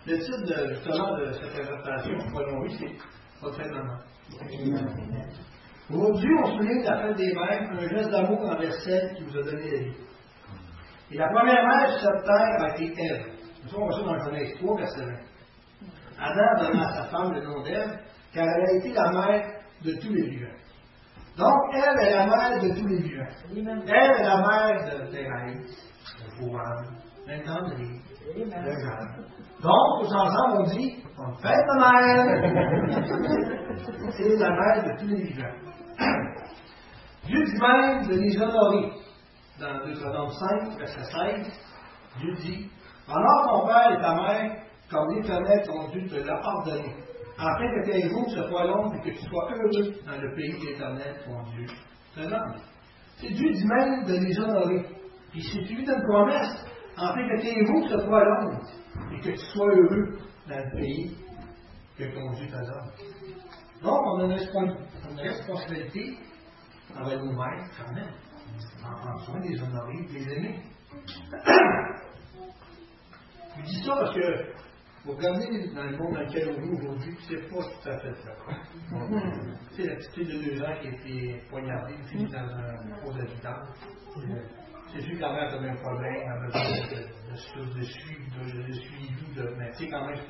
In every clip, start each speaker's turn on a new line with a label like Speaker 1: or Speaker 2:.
Speaker 1: Le titre justement de cette présentation, c'est votre fête maman. Aujourd'hui, on souligne la fête des mères, un geste d'amour envers celle qui vous a donné la vie. Et la première mère sur cette terre a été Ève. Nous on voit ça dans Genèse 3, verset 20. Adam donna à sa femme le nom d'Ève, car elle a été la mère de tous les vivants. Donc, Ève est la mère de tous les vivants. Ève est la mère de Thérèse, de Joanne, maintenant de Jeanne. Donc, tous ensemble, on dit, on fête la mère. C'est la mère de tous les vivants. Dieu dit même de les honorer. Dans Deutéronome 5, verset 16, Dieu dit, honore ton père et ta mère, comme l'Éternel ton Dieu te l'a ordonné, afin que tes jours se soient longs et que tu sois heureux dans le pays de l'Éternel ton Dieu te donne. C'est Dieu dit même de les honorer. Puis c'est lui une promesse, afin que tes jours se soient longs et que tu sois heureux dans le pays que ton Dieu te donne. Donc, on a une responsabilité envers nous-mêmes, quand même. En prendre soin, de les honorer, de les aimer. Je dis ça parce que vous regardez dans le monde dans lequel on vit aujourd'hui, c'est pas tout à fait ça. C'est la petite fille de 2 ans qui a été poignardée, une fille dans un four d'habitant. C'est sûr que la mère a un problème, elle a besoin de suivi, mais tu sais, quand même,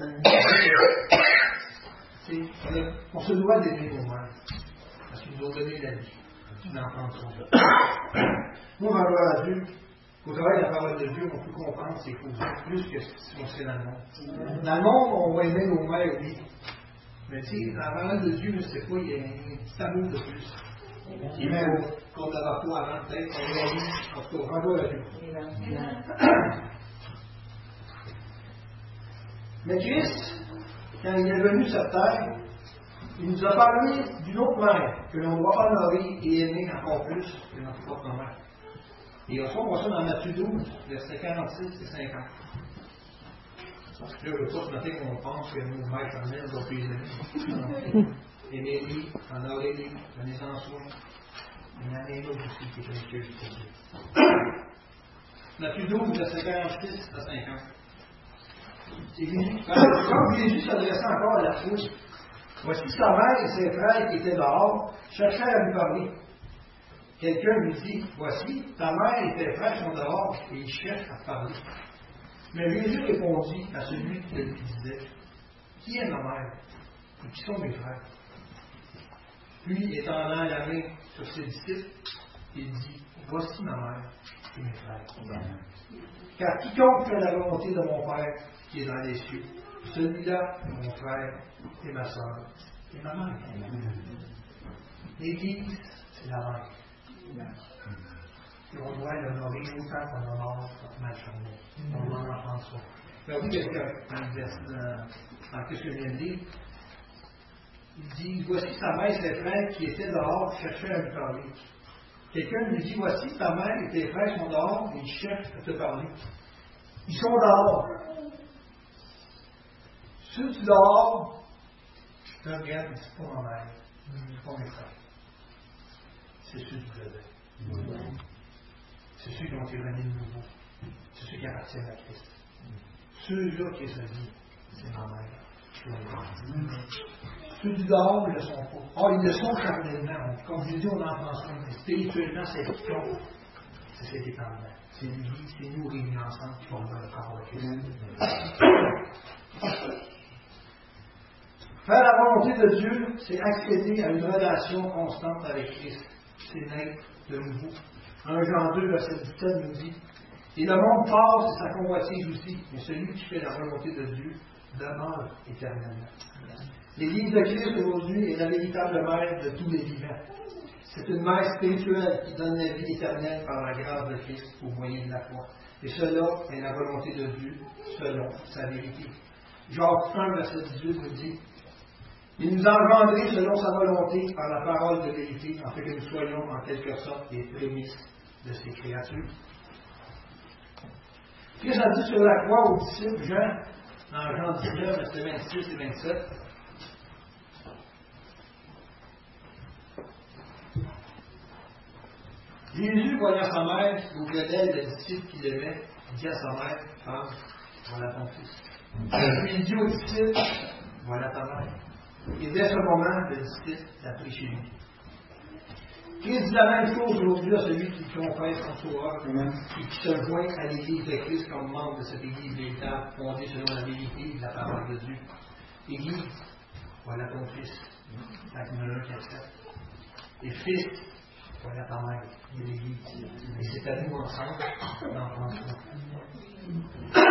Speaker 1: on se doit d'aimer nos mères. Parce qu'ils nous ont donné la vie. L'enfant de son Dieu. Nous, en gloire à Dieu, au travail de la parole de Dieu, on peut comprendre ces choses plus que ce qu'on sait dans le monde. Dans le monde, on va aimer nos mères, oui. Mais tu sais, dans la parole de Dieu, je ne sais pas, il y a un petit amour de plus. Qui est même qu'on n'aura pas avant, peut-être, on va vivre, en tout cas, en gloire à Dieu. Mais Christ, quand il est venu sur terre, il nous a parlé d'une autre mère que l'on doit honorer et aimer encore plus que notre propre mère. Et on voit ça dans Matthieu 12, versets 46 et 50. Parce que là, le pas ce matin qu'on pense que nos mères éternelles doivent les aimer. Aimez-les, honorez-les, prenez-en soin. Il y en a un autre aussi qui est précieux pour Dieu. Matthieu 12, versets 46 à 50. C'est Jésus. Quand Jésus s'adressait encore à la foule, voici sa mère et ses frères qui étaient dehors, cherchaient à lui parler. Quelqu'un lui dit, voici, ta mère et tes frères sont dehors et ils cherchent à te parler. Mais Jésus répondit à celui qui lui disait, qui est ma mère et qui sont mes frères? Puis, étendant la main sur ses disciples, il dit, voici ma mère et mes frères. Car quiconque fait la volonté de mon Père qui est dans les cieux, celui-là est mon frère et ma soeur et ma mère. L'Église, c'est la mère. Et on doit l'honorer autant qu'on honore notre mère charnelle. On doit en prendre soin. Regardez dans ce que je viens de dire. Il dit, voici sa mère et ses frères qui étaient dehors, cherchaient à lui parler. Quelqu'un lui dit, voici ta mère et tes frères sont dehors et ils cherchent à te parler. Ils sont dehors. Ceux qui sont dehors, je te regarde, c'est pas ma mère, c'est pas mes frères. C'est ceux qui veulent. C'est ceux qui ont été réunis de nouveau. C'est ceux qui appartiennent à Christ. Ceux-là qui sont dit, c'est ma mère. Ceux du dehors ne le sont pas. Or, ils le sont charnellement. Comme je dis, on en prend soin. Mais spirituellement, c'est quiconque. C'est cet étendement. C'est l'Église, c'est nous réunis ensemble qui formons le corps de Christ. Faire la volonté de Dieu, c'est accéder à une relation constante avec Christ. C'est naître de nouveau. 1 Jean 2, verset 17 nous dit, et le monde passe et sa convoitise aussi, mais celui qui fait la volonté de Dieu demeure éternellement. L'Église de Christ aujourd'hui est la véritable mère de tous les vivants. C'est une mère spirituelle qui donne la vie éternelle par la grâce de Christ au moyen de la foi. Et cela est la volonté de Dieu selon sa vérité. Jacques 1, verset 18 nous dit, il nous a engendrés selon sa volonté par la parole de vérité, afin que nous soyons en quelque sorte les prémices de ses créatures. Christ a dit sur la croix aux disciples, Jean, dans Jean 19, versets 26 et 27, Jésus, voyant sa mère auprès d'elle, le disciple qui l'aimait, dit à sa mère, femme, voilà ton fils. Puis il dit au disciple, voilà ta mère. Et dès ce moment, le disciple l'a pris chez lui. Christ dit la même chose aujourd'hui à celui qui confesse son sauveur et qui se joint à l'Église de Christ comme membre de cette Église véritable, fondée selon la vérité de la parole de Dieu. Église, voilà ton fils, avec une qui accepte. Et fils, voilà ta mère, et l'Église. Et c'est à nous ensemble d'en prendre soin.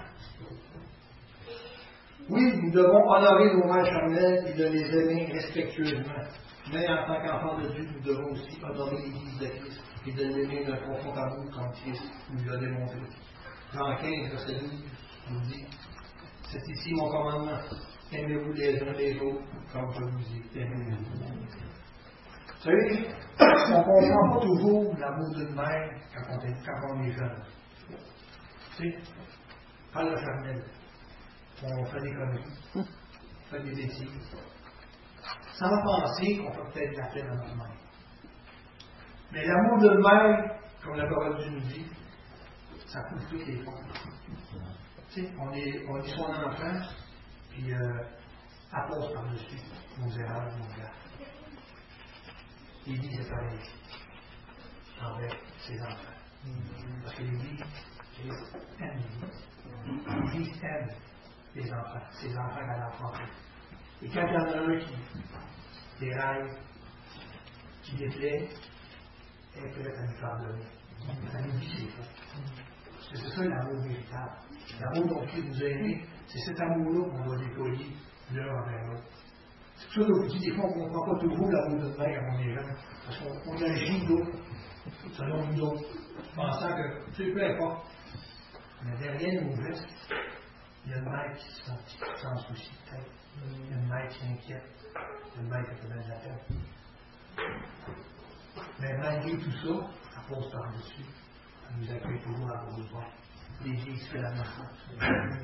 Speaker 1: Oui, nous devons honorer nos mères charnelles et de les aimer respectueusement. Mais en tant qu'enfants de Dieu, nous devons aussi honorer l'Église de Christ et de l'aimer d'un profond amour comme Christ nous l'a démontré. Jean 15, verset 12, nous dit, c'est ici mon commandement, aimez-vous les uns les autres comme je vous ai aimé. Vous savez, on ne comprend pas toujours l'amour d'une mère quand on est jeune. Tu sais, pas la charnelle. On fait des conneries, on fait des bêtises. Sans penser qu'on peut peut-être la peine à notre mère. Mais l'amour d'une mère, comme la parole de Dieu nous dit, ça couvre toutes les formes. Tu sais, on est son enfant, puis elle passe par-dessus nos erreurs, nos gaffes. L'Église est pareil envers ses enfants. Parce que l'Église aime l'Église. L'Église aime les enfants, ses enfants à l'enfant. Et quand il y en a un qui déraille, qui déplaît, elle est prête à nous pardonner. Elle nous dit c'est faux. Parce que c'est ça l'amour véritable. L'amour dont Christ nous a aimés, c'est cet amour-là qu'on doit déployer l'un envers l'autre. C'est pour ça que je vous dis, des fois, on ne comprend pas toujours l'amour de mère quand on est jeune. Parce qu'on agit d'autres, selon nous autres, pensant que, tu sais, peu importe. Mais derrière nos gestes, il y a une mère qui s'en soucie peut-être. Il y a une mère qui s'inquiète. Il y a une mère qui a fait de la peine. Mais malgré tout ça, elle passe par-dessus. Elle nous accueille toujours à vos bras. L'Église fait la même chose.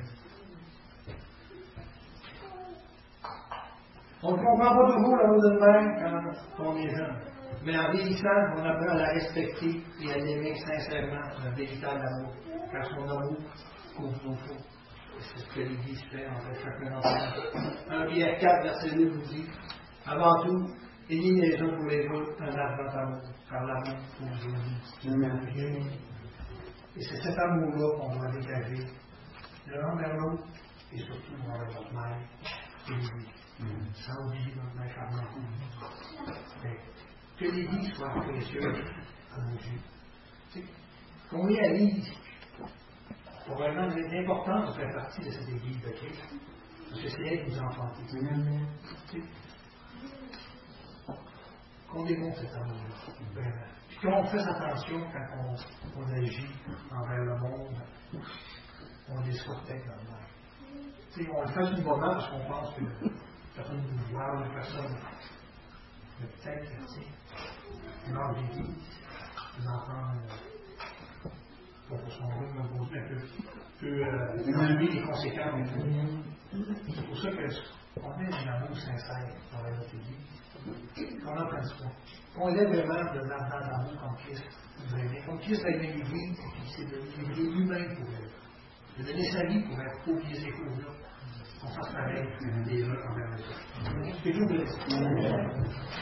Speaker 1: On ne comprend pas toujours l'amour d'une mère quand on est jeune. Mais en vieillissant, on apprend à la respecter et à l'aimer sincèrement, un véritable amour. Car son amour couvre nos fautes. C'est ce que l'Église fait envers chacun d'entre nous. 1 Pierre 4, verset 2 nous dit, avant tout, ayez les uns pour les autres un ardent amour, car l'amour pour Jésus. Et c'est cet amour-là qu'on doit dégager l'un envers l'autre et surtout envers notre mère et l'Église. Sans oublier notre mère charmante. Que l'Église soit précieuse à nos yeux. Qu'on réalise probablement l'importance de faire partie de cette Église de Christ. Parce que c'est elle qui nous a enfantés. Qu'on démontre cet amour-là. Puis qu'on fasse attention quand on agit envers le monde, on déçoit peut-être dans le monde. On le fait du moment parce qu'on pense que personne ne nous voit, ou personne. Mais peut-être que, dans l'Église, les enfants, pour son rôle, peut enlever les conséquences. C'est pour ça qu'on ait un amour sincère envers notre Église. Qu'on en prenne soin. Qu'on ait vraiment de l'ardent d'amour comme Christ nous a aimé. Comme Christ a aimé l'Église, et qu'il s'est donné lui-même pour elle. Il a donné sa vie pour elle, pour oublier ces choses-là. On fasse pareil les uns envers les autres. Que Dieu vous laisse.